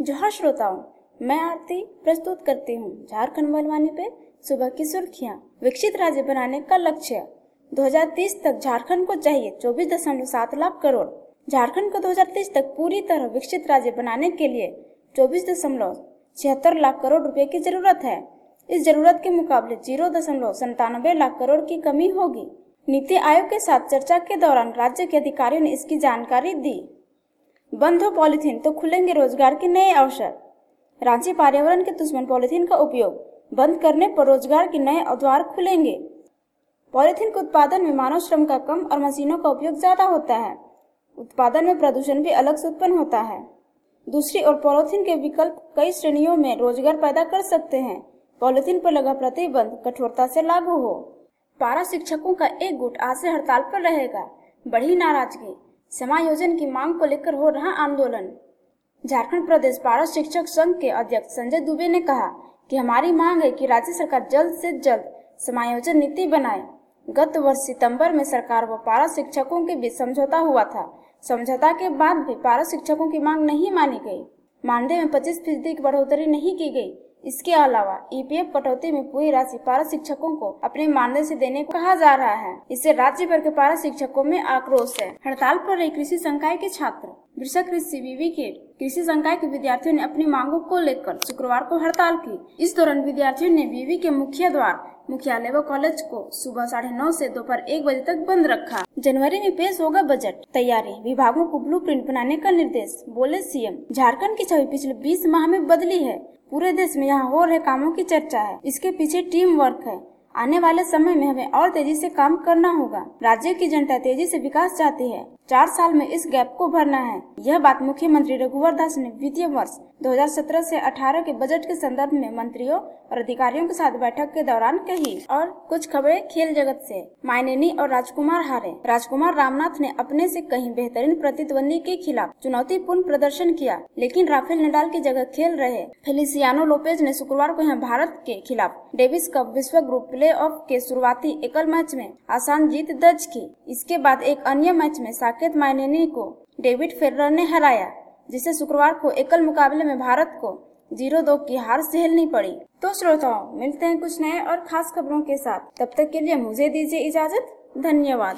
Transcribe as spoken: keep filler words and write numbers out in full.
जोहार श्रोताओं, मैं आरती प्रस्तुत करती हूँ झारखंड मोबाइल पे सुबह की सुर्खियाँ। विकसित राज्य बनाने का लक्ष्य दो हज़ार तीस तक झारखंड को चाहिए चौबीस दशमलव सात लाख करोड़। झारखंड को दो हज़ार तीस तक पूरी तरह विकसित राज्य बनाने के लिए चौबीस दशमलव छिहत्तर लाख करोड़ रुपए की जरूरत है। इस जरूरत के मुकाबले जीरो दशमलव संतानवे लाख करोड़ की कमी होगी। नीति आयोग के साथ चर्चा के दौरान राज्य के अधिकारियों ने इसकी जानकारी दी। बंद हो पॉलीथीन तो खुलेंगे रोजगार के नए अवसर। रांची पर्यावरण के दुश्मन पॉलीथीन का उपयोग बंद करने पर रोजगार के नए द्वार खुलेंगे। पॉलीथीन के उत्पादन में मानव श्रम का कम और मशीनों का उपयोग ज्यादा होता है। उत्पादन में प्रदूषण भी अलग से उत्पन्न होता है। दूसरी ओर पॉलीथीन के विकल्प कई श्रेणियों में रोजगार पैदा कर सकते हैं। पॉलीथीन पर लगा प्रतिबंध कठोरता से लागू हो। पारा शिक्षकों का एक गुट आज से हड़ताल पर रहेगा। बढ़ी नाराजगी। समायोजन की मांग को लेकर हो रहा आंदोलन। झारखंड प्रदेश पारा शिक्षक संघ के अध्यक्ष संजय दुबे ने कहा कि हमारी मांग है कि राज्य सरकार जल्द से जल्द समायोजन नीति बनाए। गत वर्ष सितंबर में सरकार व पारा शिक्षकों के बीच समझौता हुआ था। समझौता के बाद भी पारा शिक्षकों की मांग नहीं मानी गई। मानदेय में पच्चीस फीसदी की बढ़ोतरी नहीं की गई। इसके अलावा ईपीएफ कटौती में पूरी राशि पारा शिक्षकों को अपने मानदेय से देने को कहा जा रहा है। इससे राज्य भर के पारा शिक्षकों में आक्रोश है। हड़ताल पर रहे कृषि संकाय के छात्र। वृषा कृषि विवि के कृषि संकाय के विद्यार्थियों ने अपनी मांगों को लेकर शुक्रवार को हड़ताल की। इस दौरान विद्यार्थियों ने विवि के मुख्य द्वार, मुख्यालय व कॉलेज को सुबह साढ़े नौ से दोपहर एक बजे तक बंद रखा। जनवरी में पेश होगा बजट। तैयारी, विभागों को ब्लूप्रिंट बनाने का निर्देश, बोले सीएम। झारखंड की छवि पिछले बीस माह में बदली है। पूरे देश में यहाँ हो रहे कामों की चर्चा है। इसके पीछे टीम वर्क है। आने वाले समय में हमें और तेजी से काम करना होगा। राज्य की जनता तेजी से विकास चाहती है। चार साल में इस गैप को भरना है। यह बात मुख्यमंत्री रघुवर दास ने वित्तीय वर्ष दो हज़ार सत्रह से अठारह के बजट के संदर्भ में मंत्रियों और अधिकारियों के साथ बैठक के दौरान कही। और कुछ खबरें खेल जगत से। माइनेनी और राजकुमार हारे। राजकुमार रामनाथ ने अपने से कहीं बेहतरीन प्रतिद्वंदी के खिलाफ चुनौतीपूर्ण प्रदर्शन किया, लेकिन राफेल नडाल की जगह खेल रहे फेलिसियानो लोपेज ने शुक्रवार को यहाँ भारत के खिलाफ डेविस कप विश्व ग्रुप प्ले ऑफ के शुरुआती एकल मैच में आसान जीत दर्ज की। इसके बाद एक अन्य मैच में साकेत माइनेनी को डेविड फेडरर ने हराया, जिसे शुक्रवार को एकल मुकाबले में भारत को जीरो दो की हार झेलनी पड़ी। तो श्रोताओं, मिलते हैं कुछ नए और खास खबरों के साथ। तब तक के लिए मुझे दीजिए इजाजत। धन्यवाद।